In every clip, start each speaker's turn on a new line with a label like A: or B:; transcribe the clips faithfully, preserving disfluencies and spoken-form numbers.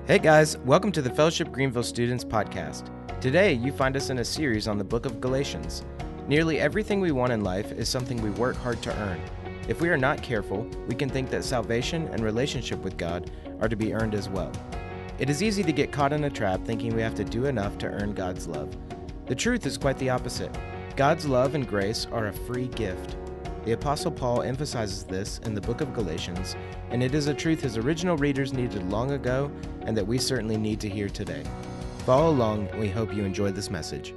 A: Hey guys, welcome to the Fellowship Greenville Students Podcast. Today, you find us in a series on the book of Galatians. Nearly everything we want in life is something we work hard to earn. If we are not careful, we can think that salvation and relationship with God are to be earned as well. It is easy to get caught in a trap thinking we have to do enough to earn God's love. The truth is quite the opposite. God's love and grace are a free gift. The Apostle Paul emphasizes this in the book of Galatians, and it is a truth his original readers needed long ago and that we certainly need to hear today. Follow along, and we hope you enjoy this message.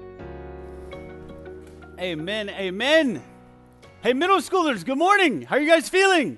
B: Amen, amen. Hey, middle schoolers, good morning. How are you guys feeling?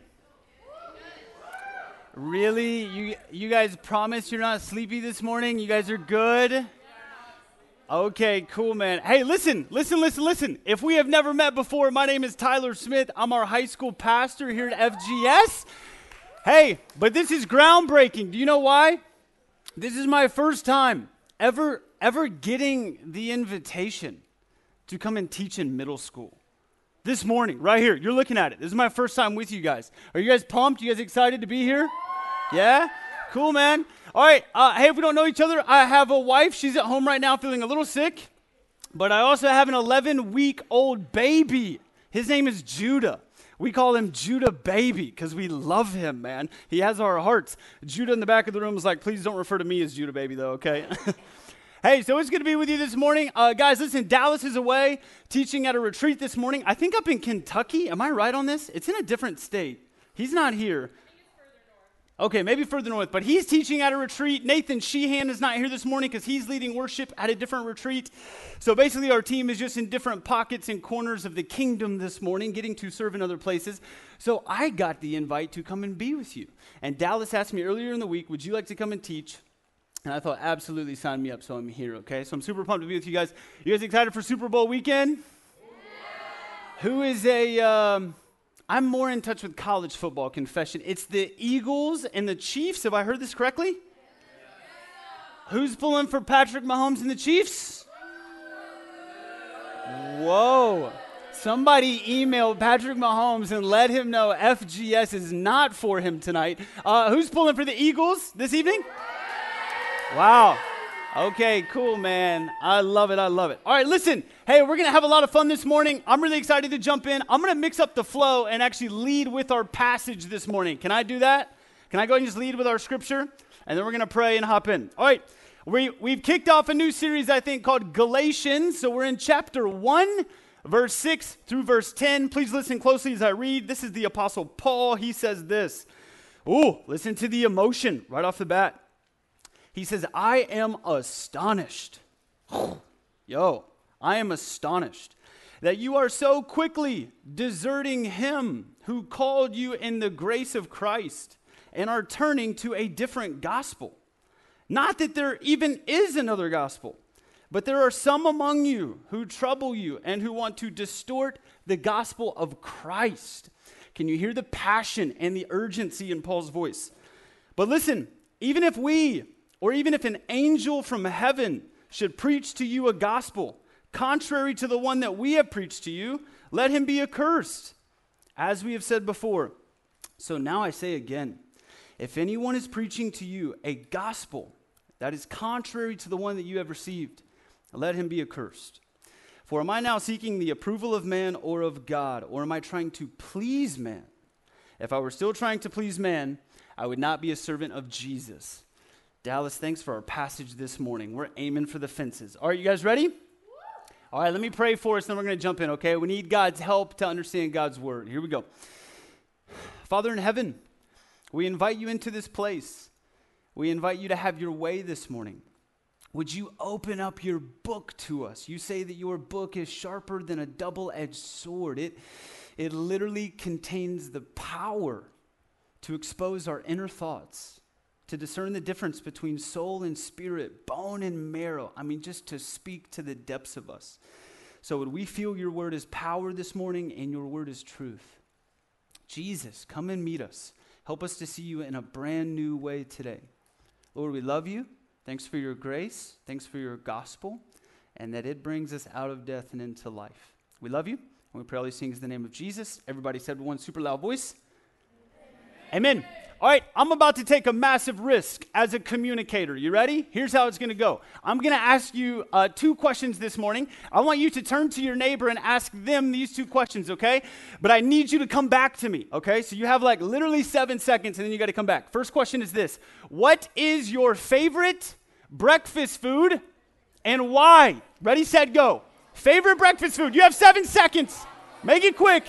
B: Really? You you guys promise you're not sleepy this morning? You guys are good? Okay, cool, man. Hey, listen, listen, listen, listen. If we have never met before, my name is Tyler Smith. I'm our high school pastor here at F G S. Hey, but this is groundbreaking. Do you know why? This is my first time ever, ever getting the invitation to come and teach in middle school. This morning, right here, you're looking at it. This is my first time with you guys. Are you guys pumped? You guys excited to be here? Yeah? Cool, man. All right. Uh, hey, if we don't know each other, I have a wife. She's at home right now feeling a little sick. But I also have an eleven-week-old baby. His name is Judah. We call him Judah Baby because we love him, man. He has our hearts. Judah in the back of the room was like, please don't refer to me as Judah Baby, though, okay? Hey, so it's good to be with you this morning. Uh, guys, listen, Dallas is away teaching at a retreat this morning. I think up in Kentucky. Am I right on this? It's in a different state. He's not here. Okay, maybe further north, but he's teaching at a retreat. Nathan Sheehan is not here this morning because he's leading worship at a different retreat. So basically our team is just in different pockets and corners of the kingdom this morning, getting to serve in other places. So I got the invite to come and be with you. And Dallas asked me earlier in the week, would you like to come and teach? And I thought, absolutely, sign me up, so I'm here, okay? So I'm super pumped to be with you guys. You guys excited for Super Bowl weekend? Yeah. Who is a... Um, I'm more in touch with college football, confession. It's the Eagles and the Chiefs. Have I heard this correctly? Yeah. Who's pulling for Patrick Mahomes and the Chiefs? Whoa. Somebody email Patrick Mahomes and let him know F G S is not for him tonight. Uh, who's pulling for the Eagles this evening? Wow. Okay, cool, man. I love it. I love it. All right, listen. Hey, we're going to have a lot of fun this morning. I'm really excited to jump in. I'm going to mix up the flow and actually lead with our passage this morning. Can I do that? Can I go and just lead with our scripture? And then we're going to pray and hop in. All right. We, we've kicked off a new series, I think, called Galatians. So we're in chapter one, verse six through verse ten. Please listen closely as I read. This is the Apostle Paul. He says this. Ooh, listen to the emotion right off the bat. He says, I am astonished. Yo, I am astonished that you are so quickly deserting him who called you in the grace of Christ and are turning to a different gospel. Not that there even is another gospel, but there are some among you who trouble you and who want to distort the gospel of Christ. Can you hear the passion and the urgency in Paul's voice? But listen, even if we... Or even if an angel from heaven should preach to you a gospel contrary to the one that we have preached to you, let him be accursed, as we have said before. So now I say again, if anyone is preaching to you a gospel that is contrary to the one that you have received, let him be accursed. For am I now seeking the approval of man or of God, or am I trying to please man? If I were still trying to please man, I would not be a servant of Jesus. Dallas, thanks for our passage this morning. We're aiming for the fences. All right, you guys ready? All right, let me pray for us, then we're going to jump in, okay? We need God's help to understand God's word. Here we go. Father in heaven, we invite you into this place. We invite you to have your way this morning. Would you open up your book to us? You say that your book is sharper than a double-edged sword. It, it literally contains the power to expose our inner thoughts, to discern the difference between soul and spirit, bone and marrow. I mean, just to speak to the depths of us. So would we feel your word is power this morning and your word is truth? Jesus, come and meet us. Help us to see you in a brand new way today. Lord, we love you. Thanks for your grace. Thanks for your gospel. And that it brings us out of death and into life. We love you. And we pray all these things in the name of Jesus. Everybody said with one super loud voice. Amen. Amen. All right, I'm about to take a massive risk as a communicator. You ready? Here's how it's going to go. I'm going to ask you uh, two questions this morning. I want you to turn to your neighbor and ask them these two questions, okay? But I need you to come back to me, okay? So you have like literally seven seconds, and then you got to come back. First question is this. What is your favorite breakfast food and why? Ready, set, go. Favorite breakfast food. You have seven seconds. Make it quick.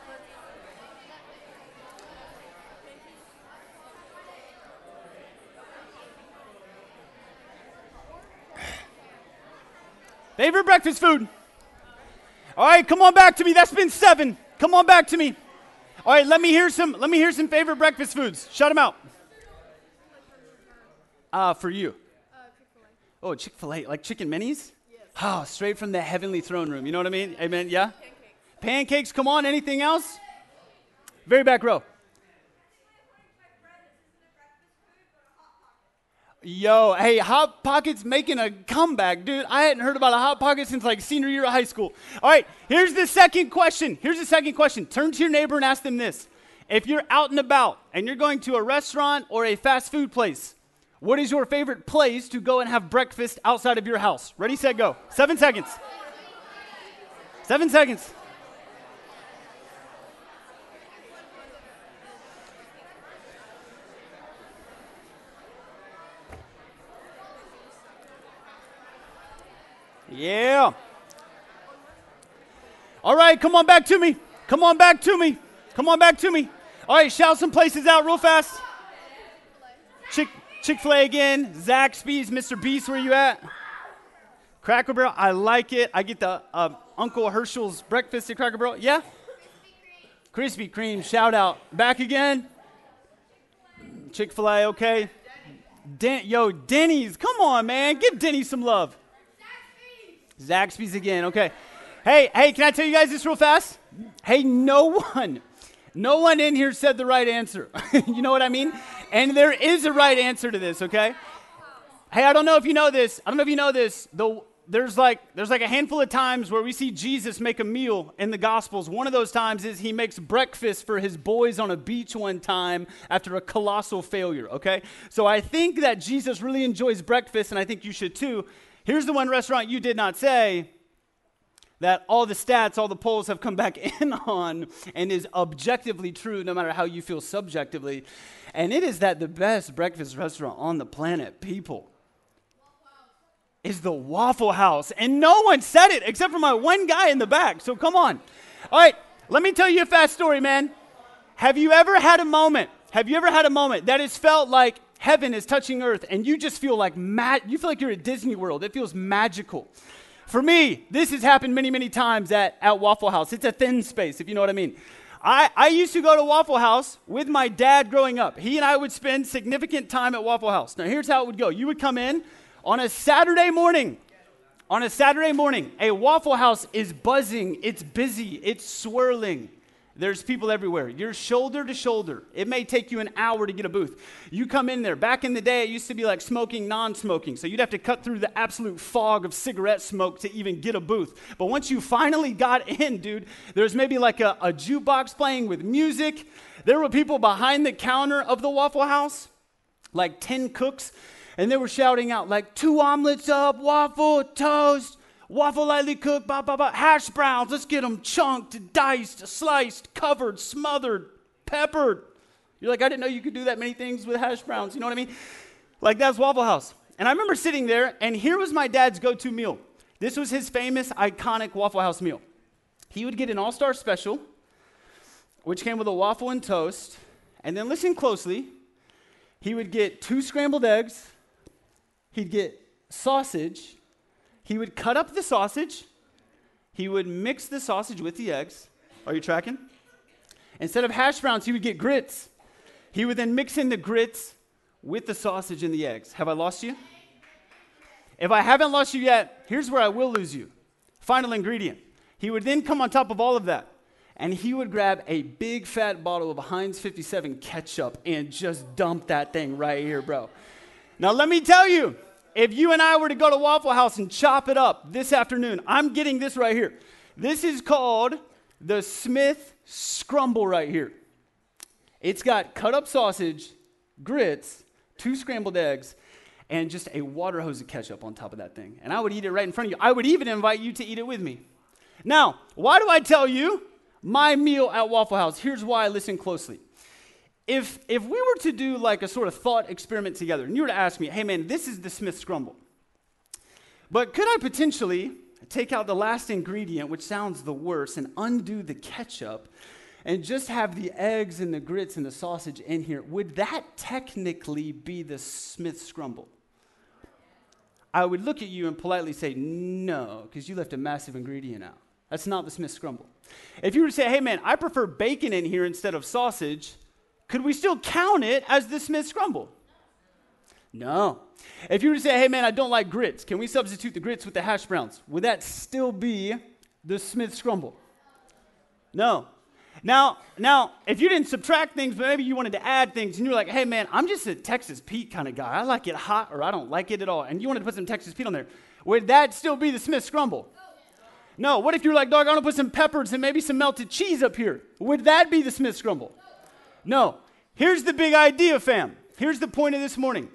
B: Favorite breakfast food. All right, come on back to me. That's been seven. Come on back to me. All right, let me hear some. Let me hear some favorite breakfast foods. Shout them out. Uh, for you.
C: Uh, Chick-fil-A.
B: Oh, Chick-fil-A, like chicken minis?
C: Yes.
B: Oh, straight from the heavenly throne room. You know what I mean? Amen. Yeah.
C: Pancakes.
B: Pancakes. Come on. Anything else? Very back row. Yo, hey, Hot Pockets making a comeback, dude. I hadn't heard about a Hot Pocket since like senior year of high school. All right, here's the second question. Here's the second question. Turn to your neighbor and ask them this. If you're out and about and you're going to a restaurant or a fast food place, what is your favorite place to go and have breakfast outside of your house? Ready, set, go. Seven seconds. Seven seconds. Yeah. All right, come on back to me. Come on back to me. Come on back to me. All right, shout some places out real fast. Chick Chick-fil-A again. Zaxby's, Mister Beast, where you at? Cracker Barrel, I like it. I get the uh, Uncle Herschel's breakfast at Cracker Barrel. Yeah? Krispy Kreme, shout out. Back again. Chick-fil-A, okay. Den Yo, Denny's, come on, man. Give Denny's some love. Zaxby's again, okay. Hey, hey, can I tell you guys this real fast? Hey, no one, no one in here said the right answer. You know what I mean? And there is a right answer to this, okay? Hey, I don't know if you know this. I don't know if you know this. The, there's like there's like a handful of times where we see Jesus make a meal in the Gospels. One of those times is he makes breakfast for his boys on a beach one time after a colossal failure, okay? So I think that Jesus really enjoys breakfast, and I think you should too. Here's the one restaurant you did not say that all the stats, all the polls have come back in on and is objectively true no matter how you feel subjectively. And it is that the best breakfast restaurant on the planet, people, is the Waffle House. And no one said it except for my one guy in the back. So come on. All right, let me tell you a fast story, man. Have you ever had a moment, have you ever had a moment that has felt like heaven is touching earth, and you just feel like mad. You feel like you're at Disney World. It feels magical. For me, this has happened many, many times at, at Waffle House. It's a thin space, if you know what I mean. I, I used to go to Waffle House with my dad growing up. He and I would spend significant time at Waffle House. Now, here's how it would go. You would come in on a Saturday morning. On a Saturday morning, a Waffle House is buzzing. It's busy. It's swirling. There's people everywhere. You're shoulder to shoulder. It may take you an hour to get a booth. You come in there. Back in the day, it used to be like smoking, non-smoking. So you'd have to cut through the absolute fog of cigarette smoke to even get a booth. But once you finally got in, dude, there's maybe like a, a jukebox playing with music. There were people behind the counter of the Waffle House, like ten cooks, and they were shouting out like, two omelets up, waffle, toast, waffle lightly cooked, blah, blah, blah, hash browns, let's get them chunked, diced, sliced, covered, smothered, peppered. You're like, I didn't know you could do that many things with hash browns, you know what I mean? Like, that's Waffle House. And I remember sitting there, and here was my dad's go-to meal. This was his famous, iconic Waffle House meal. He would get an all-star special, which came with a waffle and toast, and then listen closely, he would get two scrambled eggs, he'd get sausage, he would cut up the sausage. He would mix the sausage with the eggs. Are you tracking? Instead of hash browns, he would get grits. He would then mix in the grits with the sausage and the eggs. Have I lost you? If I haven't lost you yet, here's where I will lose you. Final ingredient. He would then come on top of all of that, and he would grab a big fat bottle of Heinz fifty-seven ketchup and just dump that thing right here, bro. Now, let me tell you, if you and I were to go to Waffle House and chop it up this afternoon, I'm getting this right here. This is called the Smith Scrumble right here. It's got cut up sausage, grits, two scrambled eggs, and just a water hose of ketchup on top of that thing. And I would eat it right in front of you. I would even invite you to eat it with me. Now, why do I tell you my meal at Waffle House? Here's why. Listen closely. If if we were to do like a sort of thought experiment together, and you were to ask me, hey man, this is the Smith Scrumble, but could I potentially take out the last ingredient, which sounds the worst, and undo the ketchup, and just have the eggs and the grits and the sausage in here? Would that technically be the Smith Scrumble? I would look at you and politely say, no, because you left a massive ingredient out. That's not the Smith Scrumble. If you were to say, hey man, I prefer bacon in here instead of sausage, could we still count it as the Smith Scrumble? No. If you were to say, hey man, I don't like grits, can we substitute the grits with the hash browns? Would that still be the Smith Scrumble? No. Now, now, if you didn't subtract things, but maybe you wanted to add things, and you're like, hey man, I'm just a Texas Pete kind of guy. I like it hot or I don't like it at all. And you wanted to put some Texas Pete on there. Would that still be the Smith Scrumble? No. What if you're like, dog, I want to put some peppers and maybe some melted cheese up here? Would that be the Smith Scrumble? No. Here's the big idea, fam. Here's the point of this morning.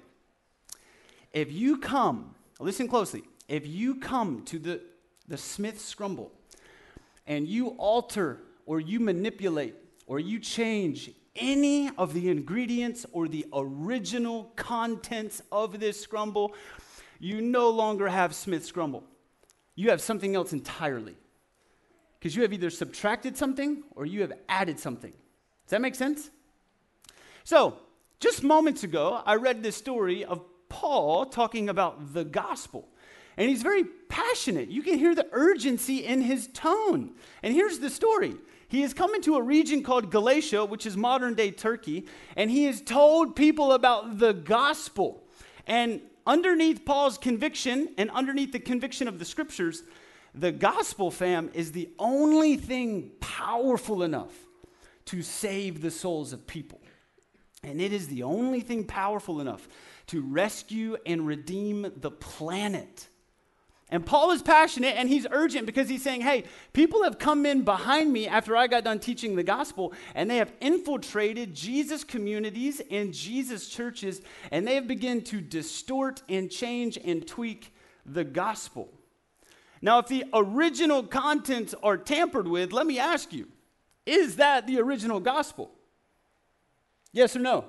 B: If you come, listen closely, if you come to the, the Smith Scrumble and you alter or you manipulate or you change any of the ingredients or the original contents of this scrumble, you no longer have Smith Scrumble. You have something else entirely. Because you have either subtracted something or you have added something. Does that make sense? So, just moments ago, I read this story of Paul talking about the gospel. And he's very passionate. You can hear the urgency in his tone. And here's the story. He has come into a region called Galatia, which is modern-day Turkey, and he has told people about the gospel. And underneath Paul's conviction and underneath the conviction of the scriptures, the gospel, fam, is the only thing powerful enough to save the souls of people. And it is the only thing powerful enough to rescue and redeem the planet. And Paul is passionate and he's urgent because he's saying, hey, people have come in behind me after I got done teaching the gospel, and they have infiltrated Jesus communities and Jesus churches, and they have begun to distort and change and tweak the gospel. Now, if the original contents are tampered with, let me ask you, is that the original gospel? Yes or no?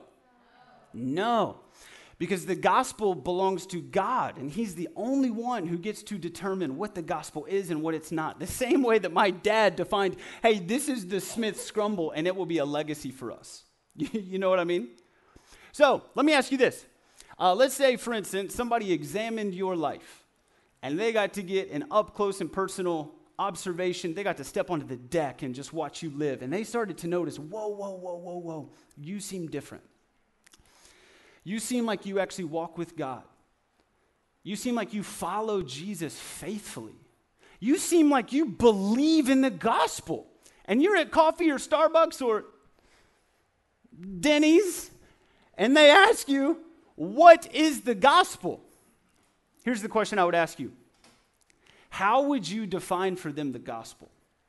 B: No. Because the gospel belongs to God, and he's the only one who gets to determine what the gospel is and what it's not. The same way that my dad defined, hey, this is the Smith Scrumble, and it will be a legacy for us. You know what I mean? So, let me ask you this. Uh, let's say, for instance, somebody examined your life, and they got to get an up-close and personal observation. They got to step onto the deck and just watch you live, and they started to notice, whoa, whoa, whoa, whoa, whoa, you seem different. You seem like you actually walk with God. You seem like you follow Jesus faithfully. You seem like you believe in the gospel. And you're at coffee or Starbucks or Denny's, and they ask you, what is the gospel? Here's the question I would ask you. How would you define for them the gospel?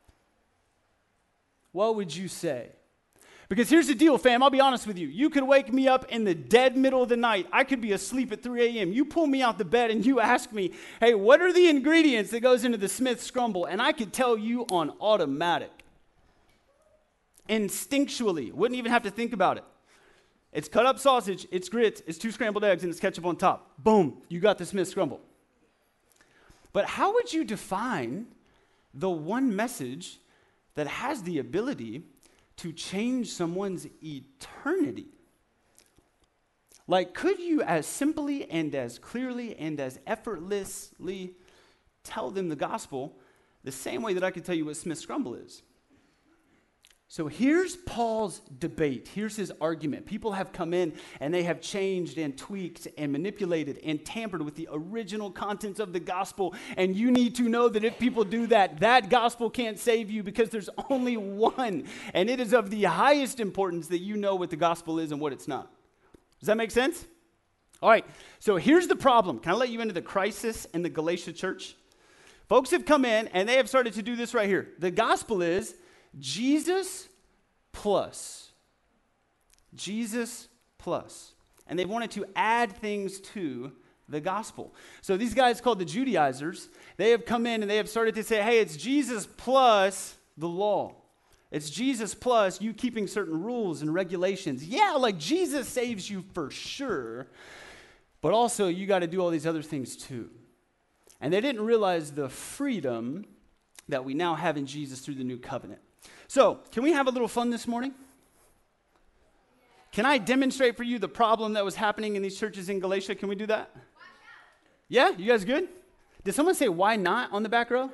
B: What would you say? Because here's the deal, fam. I'll be honest with you. You could wake me up in the dead middle of the night. I could be asleep at three a.m. You pull me out the bed and you ask me, hey, what are the ingredients that goes into the Smith Scrumble? And I could tell you on automatic. Instinctually. Wouldn't even have to think about it. It's cut up sausage, it's grits, it's two scrambled eggs, and it's ketchup on top. Boom, you got the Smith Scrumble. But how would you define the one message that has the ability to change someone's eternity? Like, could you as simply and as clearly and as effortlessly tell them the gospel the same way that I could tell you what Smith Scrumble is? So here's Paul's debate. Here's his argument. People have come in and they have changed and tweaked and manipulated and tampered with the original contents of the gospel. And you need to know that if people do that, that gospel can't save you, because there's only one. And it is of the highest importance that you know what the gospel is and what it's not. Does that make sense? All right. So here's the problem. Can I let you into the crisis in the Galatia church? Folks have come in and they have started to do this right here. The gospel is Jesus plus Jesus plus. And they wanted to add things to the gospel. So these guys called the Judaizers, they have come in and they have started to say, hey, it's Jesus plus the law. It's Jesus plus you keeping certain rules and regulations. Yeah, like Jesus saves you for sure, but also you got to do all these other things too. And they didn't realize the freedom that we now have in Jesus through the new covenant. So, can we have a little fun this morning? Can I demonstrate for you the problem that was happening in these churches in Galatia? Can we do that? Yeah, you guys good? Did someone say why not on the back row?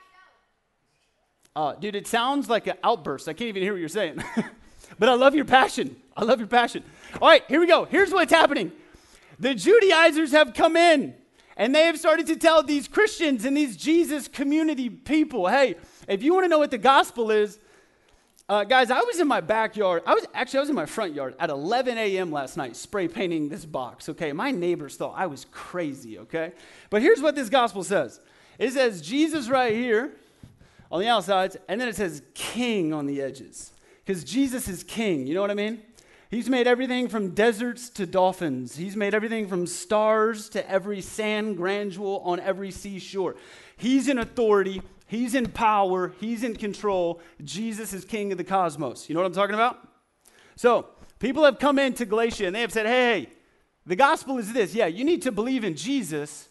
B: Uh, dude, it sounds like an outburst. I can't even hear what you're saying. But I love your passion. I love your passion. All right, here we go. Here's what's happening. The Judaizers have come in, and they have started to tell these Christians and these Jesus community people, hey, if you want to know what the gospel is, Uh, guys, I was in my backyard. I was actually, I was in my front yard at eleven a.m. last night spray painting this box, okay? My neighbors thought I was crazy, okay? But here's what this gospel says. It says Jesus right here on the outsides, and then it says king on the edges because Jesus is king, you know what I mean? He's made everything from deserts to dolphins. He's made everything from stars to every sand granule on every seashore. He's in authority. He's in power. He's in control. Jesus is king of the cosmos. You know what I'm talking about? So people have come into Galatia and they have said, hey, hey, the gospel is this. Yeah, you need to believe in Jesus,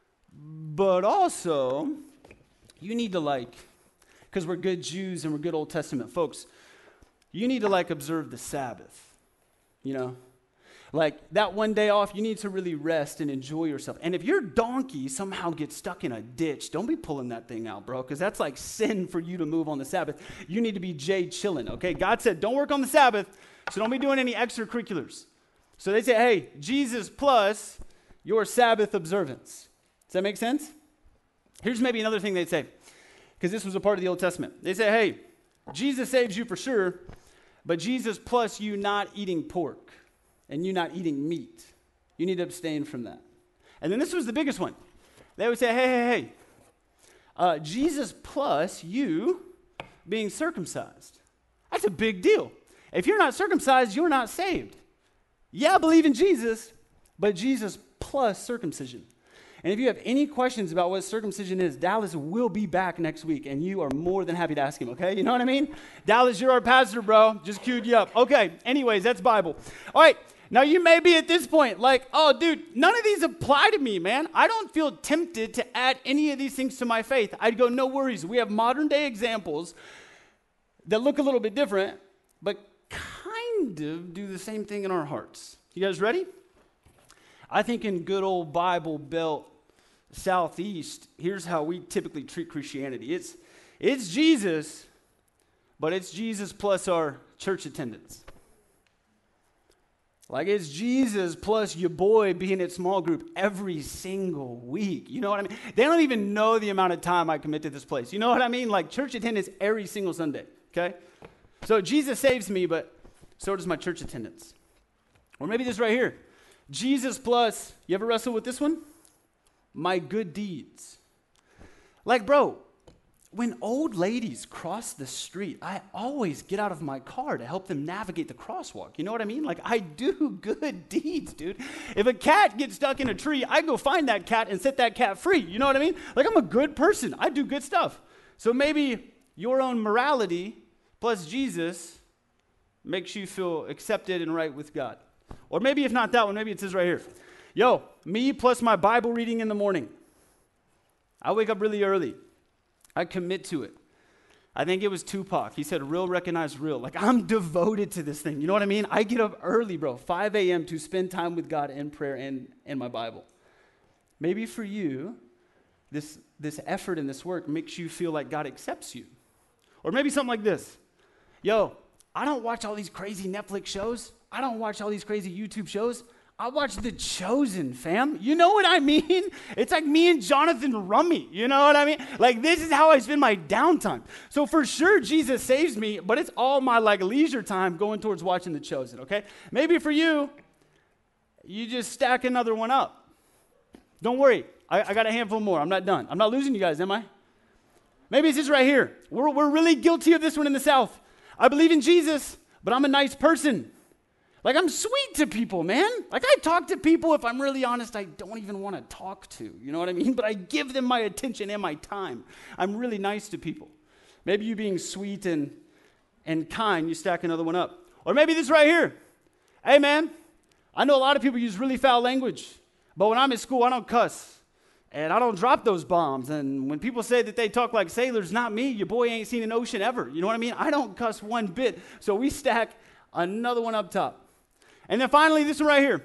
B: but also you need to like, because we're good Jews and we're good Old Testament folks, you need to like observe the Sabbath, you know? Like that one day off, you need to really rest and enjoy yourself. And if your donkey somehow gets stuck in a ditch, don't be pulling that thing out, bro, because that's like sin for you to move on the Sabbath. You need to be Jay chilling, okay? God said, don't work on the Sabbath, so don't be doing any extracurriculars. So they say, hey, Jesus plus your Sabbath observance. Does that make sense? Here's maybe another thing they'd say, because this was a part of the Old Testament. They say, hey, Jesus saves you for sure, but Jesus plus you not eating pork. And you not eating meat. You need to abstain from that. And then this was the biggest one. They would say, hey, hey, hey, uh, Jesus plus you being circumcised. That's a big deal. If you're not circumcised, you're not saved. Yeah, believe in Jesus, but Jesus plus circumcision. And if you have any questions about what circumcision is, Dallas will be back next week, and you are more than happy to ask him, okay? You know what I mean? Dallas, you're our pastor, bro. Just queued you up. Okay, anyways, that's Bible. All right. Now, you may be at this point like, oh, dude, none of these apply to me, man. I don't feel tempted to add any of these things to my faith. I'd go, no worries. We have modern day examples that look a little bit different, but kind of do the same thing in our hearts. You guys ready? I think in good old Bible Belt Southeast, here's how we typically treat Christianity. It's, it's Jesus, but it's Jesus plus our church attendance. Like it's Jesus plus your boy being at small group every single week. You know what I mean? They don't even know the amount of time I commit to this place. You know what I mean? Like church attendance every single Sunday, okay? So Jesus saves me, but so does my church attendance. Or maybe this right here. Jesus plus, you ever wrestle with this one? My good deeds. Like, bro, when old ladies cross the street, I always get out of my car to help them navigate the crosswalk. You know what I mean? Like, I do good deeds, dude. If a cat gets stuck in a tree, I go find that cat and set that cat free. You know what I mean? Like, I'm a good person. I do good stuff. So maybe your own morality plus Jesus makes you feel accepted and right with God. Or maybe if not that one, maybe it says right here. Yo, me plus my Bible reading in the morning. I wake up really early. I commit to it. I think it was Tupac. He said, real recognize real. Like, I'm devoted to this thing. You know what I mean? I get up early, bro, five a.m. to spend time with God in prayer and, and my Bible. Maybe for you, this, this effort and this work makes you feel like God accepts you. Or maybe something like this. Yo, I don't watch all these crazy Netflix shows. I don't watch all these crazy YouTube shows. I watch The Chosen, fam. You know what I mean? It's like me and Jonathan Rummy. You know what I mean? Like, this is how I spend my downtime. So for sure, Jesus saves me, but it's all my like leisure time going towards watching The Chosen, okay? Maybe for you, you just stack another one up. Don't worry. I, I got a handful more. I'm not done. I'm not losing you guys, am I? Maybe it's this right here. We're, we're really guilty of this one in the South. I believe in Jesus, but I'm a nice person. Like, I'm sweet to people, man. Like, I talk to people, if I'm really honest, I don't even want to talk to. You know what I mean? But I give them my attention and my time. I'm really nice to people. Maybe you being sweet and, and kind, you stack another one up. Or maybe this right here. Hey, man, I know a lot of people use really foul language, but when I'm at school, I don't cuss. And I don't drop those bombs. And when people say that they talk like sailors, not me. Your boy ain't seen an ocean ever. You know what I mean? I don't cuss one bit. So we stack another one up top. And then finally, this one right here.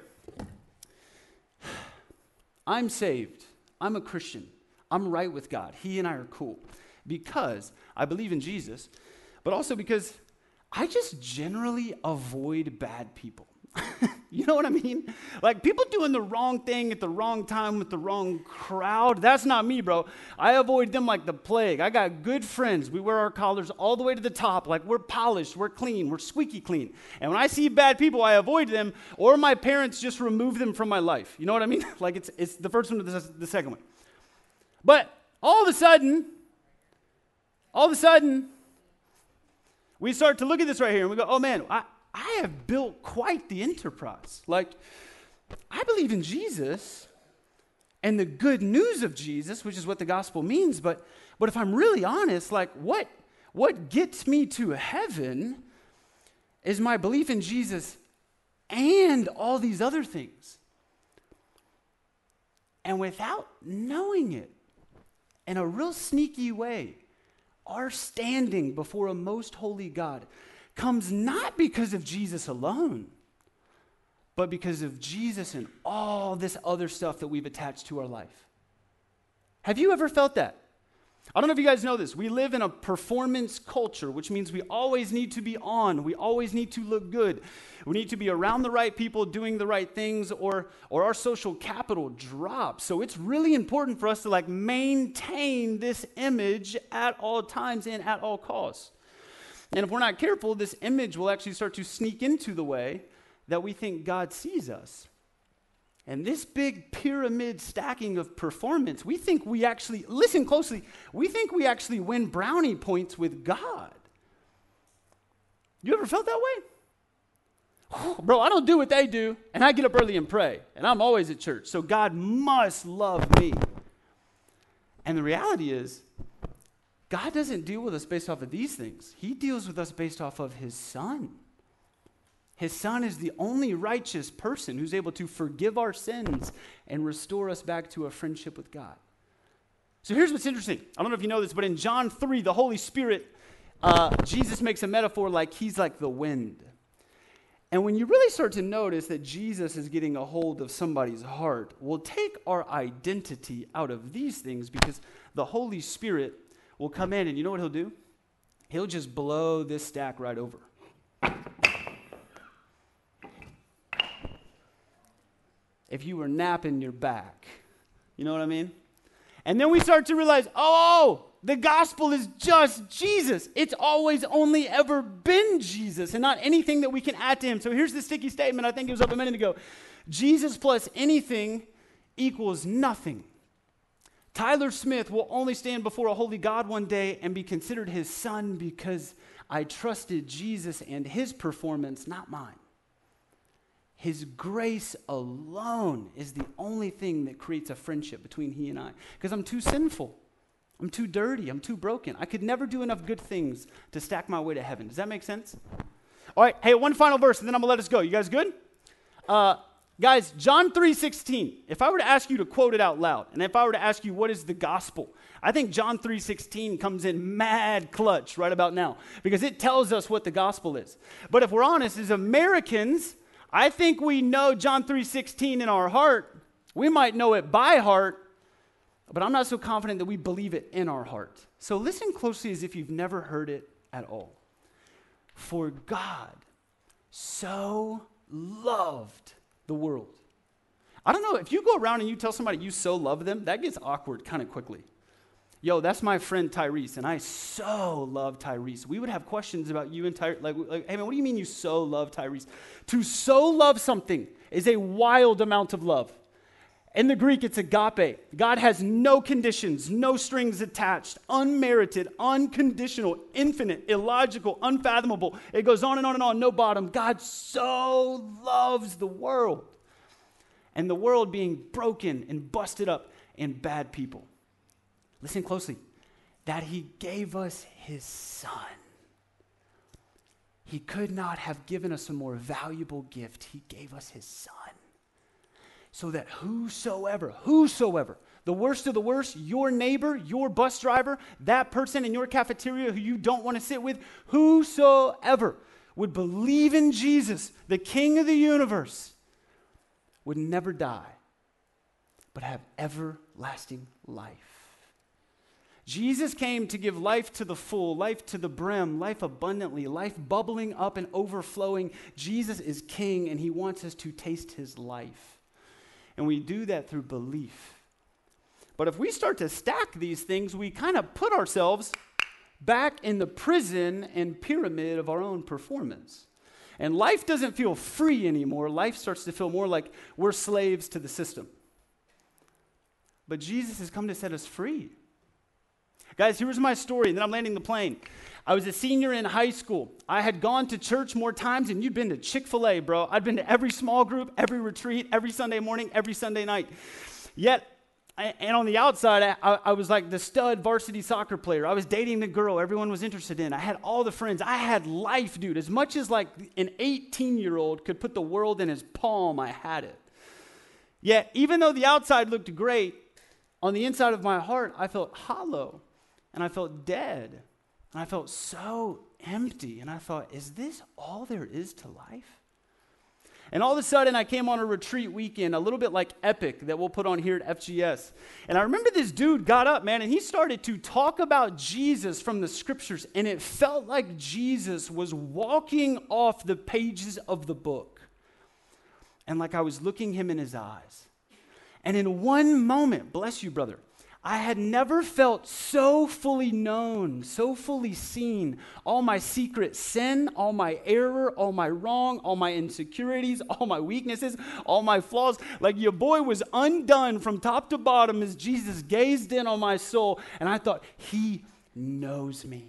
B: I'm saved. I'm a Christian. I'm right with God. He and I are cool because I believe in Jesus, but also because I just generally avoid bad people. You know what I mean? Like, people doing the wrong thing at the wrong time with the wrong crowd. That's not me, bro. I avoid them like the plague. I got good friends. We wear our collars all the way to the top. Like, we're polished, we're clean, we're squeaky clean. And when I see bad people, I avoid them, or my parents just remove them from my life. You know what I mean? Like, it's it's the first one or the, the second one. But all of a sudden, all of a sudden, we start to look at this right here, and we go, oh, man, I... I have built quite the enterprise. Like, I believe in Jesus and the good news of Jesus, which is what the gospel means. But, but if I'm really honest, like, what, what gets me to heaven is my belief in Jesus and all these other things. And without knowing it, in a real sneaky way, our standing before a most holy God comes not because of Jesus alone, but because of Jesus and all this other stuff that we've attached to our life. Have you ever felt that? I don't know if you guys know this. We live in a performance culture, which means we always need to be on. We always need to look good. We need to be around the right people, doing the right things, or, or our social capital drops. So it's really important for us to like maintain this image at all times and at all costs. And if we're not careful, this image will actually start to sneak into the way that we think God sees us. And this big pyramid stacking of performance, we think we actually, listen closely, we think we actually win brownie points with God. You ever felt that way? Bro, I don't do what they do, and I get up early and pray, and I'm always at church, so God must love me. And the reality is, God doesn't deal with us based off of these things. He deals with us based off of his Son. His Son is the only righteous person who's able to forgive our sins and restore us back to a friendship with God. So here's what's interesting. I don't know if you know this, but in John three, the Holy Spirit, uh, Jesus makes a metaphor like he's like the wind. And when you really start to notice that Jesus is getting a hold of somebody's heart, we'll take our identity out of these things because the Holy Spirit will come in, and you know what he'll do? He'll just blow this stack right over. If you were napping your back, you know what I mean? And then we start to realize, oh, the gospel is just Jesus. It's always only ever been Jesus and not anything that we can add to him. So here's the sticky statement. I think it was up a minute ago. Jesus plus anything equals nothing. Tyler Smith will only stand before a holy God one day and be considered his son because I trusted Jesus and his performance, not mine. His grace alone is the only thing that creates a friendship between he and I. Because I'm too sinful. I'm too dirty. I'm too broken. I could never do enough good things to stack my way to heaven. Does that make sense? All right. Hey, one final verse, and then I'm going to let us go. You guys good? Uh, guys, John three sixteen. If I were to ask you to quote it out loud, and if I were to ask you what is the gospel, I think John three sixteen comes in mad clutch right about now because it tells us what the gospel is. But if we're honest, as Americans, I think we know John three sixteen in our heart. We might know it by heart, but I'm not so confident that we believe it in our heart. So listen closely as if you've never heard it at all. For God so loved the world. I don't know, if you go around and you tell somebody you so love them, that gets awkward kind of quickly. Yo, that's my friend Tyrese, and I so love Tyrese. We would have questions about you and Tyrese. Like, like, hey man, what do you mean you so love Tyrese? To so love something is a wild amount of love. In the Greek, it's agape. God has no conditions, no strings attached, unmerited, unconditional, infinite, illogical, unfathomable. It goes on and on and on, no bottom. God so loves the world. And the world being broken and busted up and bad people. Listen closely. That he gave us his son. He could not have given us a more valuable gift. He gave us his son. So that whosoever, whosoever, the worst of the worst, your neighbor, your bus driver, that person in your cafeteria who you don't want to sit with, whosoever would believe in Jesus, the King of the universe, would never die, but have everlasting life. Jesus came to give life to the full, life to the brim, life abundantly, life bubbling up and overflowing. Jesus is King, and he wants us to taste his life. And we do that through belief. But if we start to stack these things, we kind of put ourselves back in the prison and pyramid of our own performance. And life doesn't feel free anymore. Life starts to feel more like we're slaves to the system. But Jesus has come to set us free. Guys, here's my story, and then I'm landing the plane. I was a senior in high school. I had gone to church more times than you'd been to Chick-fil-A, bro. I'd been to every small group, every retreat, every Sunday morning, every Sunday night. Yet, I, and on the outside, I, I was like the stud varsity soccer player. I was dating the girl everyone was interested in. I had all the friends. I had life, dude. As much as like an eighteen-year-old could put the world in his palm, I had it. Yet, even though the outside looked great, on the inside of my heart, I felt hollow. And I felt dead, and I felt so empty, and I thought, is this all there is to life? And all of a sudden, I came on a retreat weekend, a little bit like Epic that we'll put on here at F G S. And I remember this dude got up, man, and he started to talk about Jesus from the scriptures, and it felt like Jesus was walking off the pages of the book, and like I was looking him in his eyes. And in one moment, bless you, brother, I had never felt so fully known, so fully seen. All my secret sin, all my error, all my wrong, all my insecurities, all my weaknesses, all my flaws. Like your boy was undone from top to bottom as Jesus gazed in on my soul. And I thought, he knows me.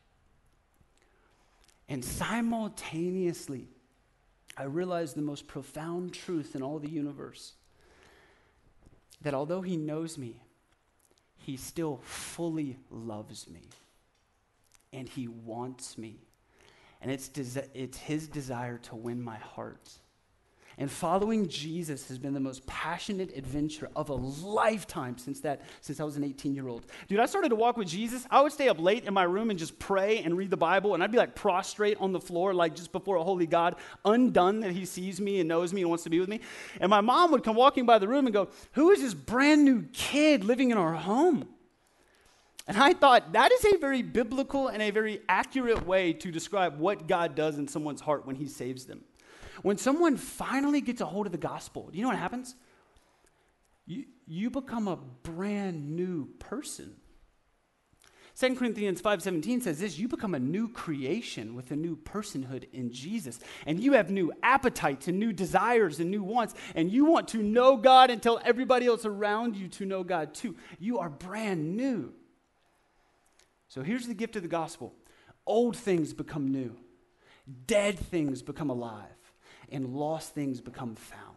B: And simultaneously, I realized the most profound truth in all the universe. That although he knows me, he still fully loves me, and he wants me, and it's, desi- it's his desire to win my heart. And following Jesus has been the most passionate adventure of a lifetime since that, since I was an eighteen-year-old. Dude, I started to walk with Jesus. I would stay up late in my room and just pray and read the Bible, and I'd be like prostrate on the floor, like just before a holy God, undone that he sees me and knows me and wants to be with me. And my mom would come walking by the room and go, who is this brand new kid living in our home? And I thought, that is a very biblical and a very accurate way to describe what God does in someone's heart when he saves them. When someone finally gets a hold of the gospel, do you know what happens? You, you become a brand new person. Second Corinthians five seventeen says this, you become a new creation with a new personhood in Jesus. And you have new appetites and new desires and new wants. And you want to know God and tell everybody else around you to know God too. You are brand new. So here's the gift of the gospel. Old things become new. Dead things become alive. And lost things become found.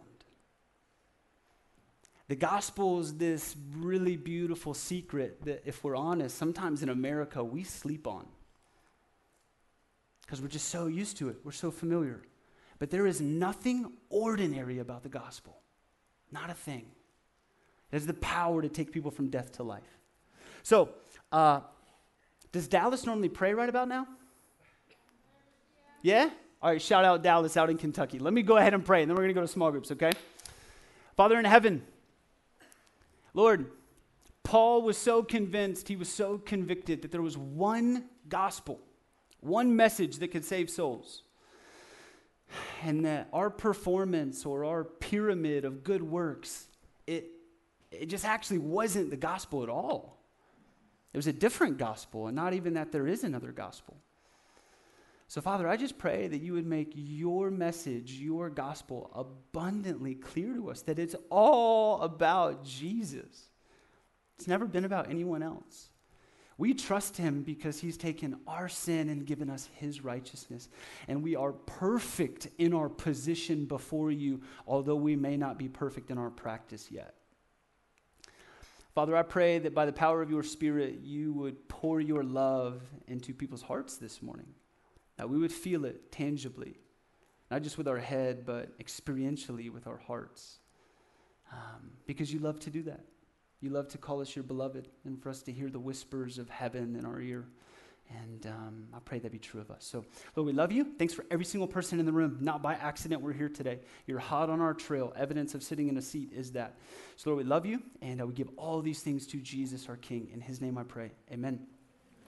B: The gospel is this really beautiful secret that, if we're honest, sometimes in America we sleep on. Because we're just so used to it. We're so familiar. But there is nothing ordinary about the gospel. Not a thing. It has the power to take people from death to life. So, uh, does Dallas normally pray right about now? Yeah? All right, shout out Dallas out in Kentucky. Let me go ahead and pray, and then we're going to go to small groups, okay? Father in heaven, Lord, Paul was so convinced, he was so convicted that there was one gospel, one message that could save souls. And that our performance or our pyramid of good works, it, it just actually wasn't the gospel at all. It was a different gospel, and not even that there is another gospel. So, Father, I just pray that you would make your message, your gospel, abundantly clear to us, that it's all about Jesus. It's never been about anyone else. We trust him because he's taken our sin and given us his righteousness. And we are perfect in our position before you, although we may not be perfect in our practice yet. Father, I pray that by the power of your Spirit, you would pour your love into people's hearts this morning. That we would feel it tangibly, not just with our head, but experientially with our hearts. Um, because you love to do that. You love to call us your beloved and for us to hear the whispers of heaven in our ear. And um, I pray that be true of us. So, Lord, we love you. Thanks for every single person in the room. Not by accident we're here today. You're hot on our trail. Evidence of sitting in a seat is that. So, Lord, we love you, and uh, we give all these things to Jesus, our King. In his name I pray. Amen.